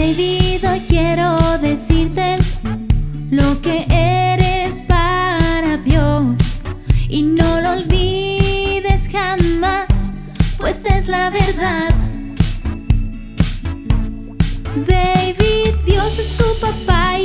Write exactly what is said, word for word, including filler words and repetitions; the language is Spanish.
David, hoy quiero decirte lo que eres para Dios, y no lo olvides jamás, pues es la verdad. David, Dios es tu papá